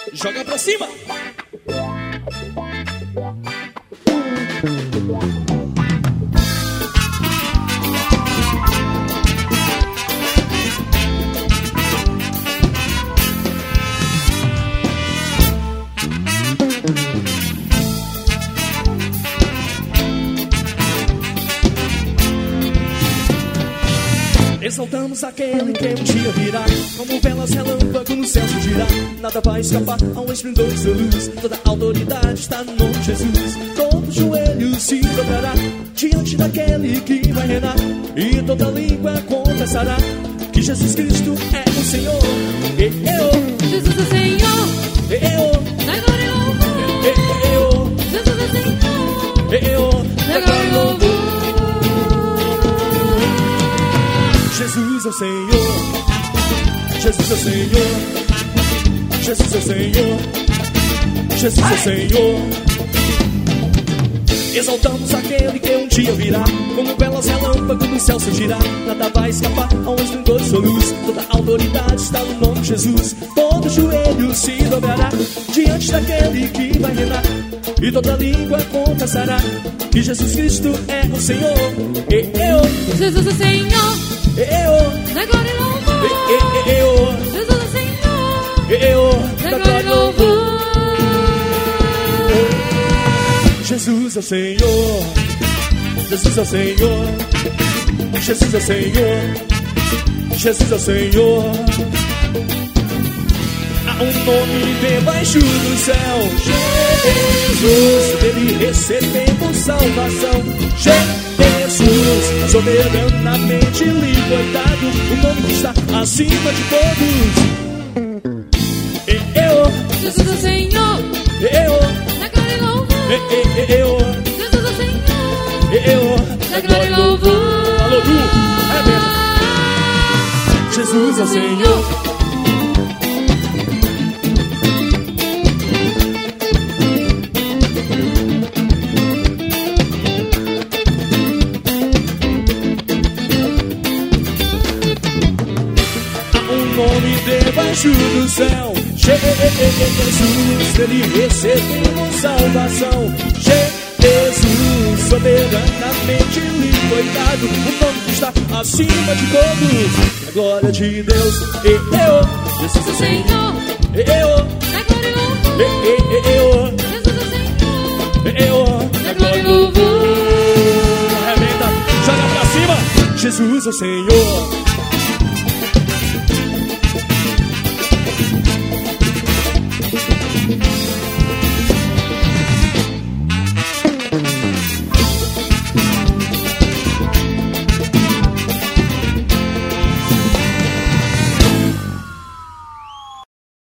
Joga pra cima. Exaltamos aquele que um dia virá, como velas relâmpago no céu surgirá. Nada vai escapar ao esplendor de sua luz. Toda autoridade está no nome de Jesus. Todo joelho se dobrará diante daquele que vai reinar, e toda língua confessará que Jesus Cristo é o Senhor. Jesus é o Senhor. Da glória e louvor. Jesus é o Senhor. Da glória e louvor. Jesus é o Senhor, Jesus é o Senhor, Jesus é o Senhor, Jesus é o Senhor. Exaltamos aquele que um dia virá, como belas relâmpagos no céu surgirá. Nada vai escapar ao esplendor de sua luz. Toda autoridade está no nome de Jesus. Todo joelho se dobrará diante daquele que vai reinar, e toda língua confessará que Jesus Cristo é o Senhor. Jesus é o Senhor. Da glória e louvor. Jesus é o Senhor. Da glória e louvor. Jesus é o Senhor. Jesus é o Senhor. Jesus é o Senhor. Jesus é o Senhor. Há um nome debaixo do céu, Jesus, dele recebemos salvação. Jesus, soberanamente libertado, o nome que está acima de todos. Jesus é o Senhor. Da glória e louvor. Jesus é o Senhor. Da glória e louvor. Alô, Du, é mesmo. Jesus é o Senhor. Debaixo do céu, Jesus, dele recebemos salvação. Jesus, soberanamente libertado, o nome que está acima de todos. A glória de Deus. Jesus é o Senhor. Da glória e louvor. Jesus é o Senhor. Da glória e louvor. Arrebenta, joga pra cima. Jesus é o Senhor.